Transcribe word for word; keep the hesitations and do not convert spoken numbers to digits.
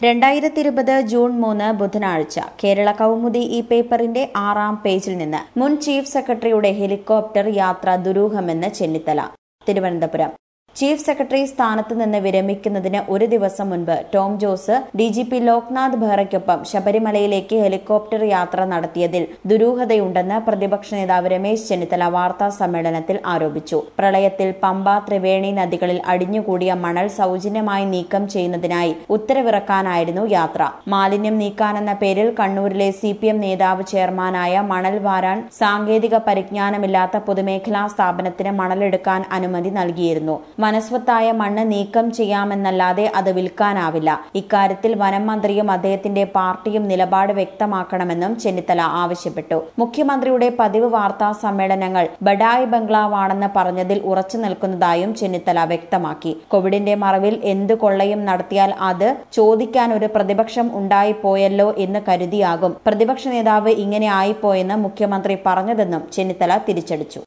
രണ്ടായിരത്തി ഇരുപത് ജൂൺ മൂന്ന് ബുധനാഴ്ച കേരള കൗമുദി ഈ പേപ്പറിന്റെ ആറാം പേജിൽ നിന്ന് മുൻ ചീഫ് സെക്രട്ടറിയുടെ ഹെലികോപ്റ്റർ യാത്ര ദുരൂഹമെന്ന് ചെന്നിത്തല. തിരുവനന്തപുരം ചീഫ് സെക്രട്ടറി സ്ഥാനത്ത് നിന്ന് വിരമിക്കുന്നതിന് ഒരു ദിവസം മുൻപ് Tom Jose D G P Loknath ബെഹ്റയ്ക്കൊപ്പം ശബരിമലയിലേക്ക് ഹെലികോപ്റ്റർ യാത്ര നടത്തിയതിൽ ദുരൂഹതയുണ്ടെന്ന് പ്രതിപക്ഷ നേതാവ് രമേശ് ചെന്നിത്തല വാർത്താ സമ്മേളനത്തിൽ ആരോപിച്ചു. പ്രളയത്തിൽ പമ്പ, ത്രിവേണി നദികളിൽ അടിഞ്ഞുകൂടിയ മണൽ സൗജന്യമായി നീക്കം ചെയ്യുന്നതിനായി ഉത്തരവിറക്കാനായിരുന്നു യാത്ര. മാലിന്യം നീക്കാനെന്ന പേരിൽ കണ്ണൂരിലെ സി പി എം നേതാവ് ചെയർമാനായ മണൽ വാരാൻ സാങ്കേതിക പരിജ്ഞാനമില്ലാത്ത പൊതുമേഖലാ സ്ഥാപനത്തിന് മണലെടുക്കാൻ അനുമതി നൽകിയിരുന്നു. വനസ്വത്തായ മണ്ണ് നീക്കം ചെയ്യാമെന്നല്ലാതെ അത് വിൽക്കാനാവില്ല. ഇക്കാര്യത്തിൽ വനം മന്ത്രിയും അദ്ദേഹത്തിന്റെ പാർട്ടിയും നിലപാട് വ്യക്തമാക്കണമെന്നും ചെന്നിത്തല ആവശ്യപ്പെട്ടു. മുഖ്യമന്ത്രിയുടെ പതിവ് വാർത്താ സമ്മേളനങ്ങൾ ബഡായി ബംഗ്ലാവാണെന്ന് പറഞ്ഞതിൽ ഉറച്ചു നിൽക്കുന്നതായും ചെന്നിത്തല വ്യക്തമാക്കി. കോവിഡിന്റെ മറവിൽ എന്തു കൊള്ളയും നടത്തിയാൽ അത് ചോദിക്കാൻ ഒരു പ്രതിപക്ഷം ഉണ്ടായിപ്പോയല്ലോ എന്ന് കരുതിയാകും പ്രതിപക്ഷ നേതാവ് ഇങ്ങനെ ആയിപ്പോയെന്ന് മുഖ്യമന്ത്രി പറഞ്ഞതെന്നും ചെന്നിത്തല തിരിച്ചടിച്ചു.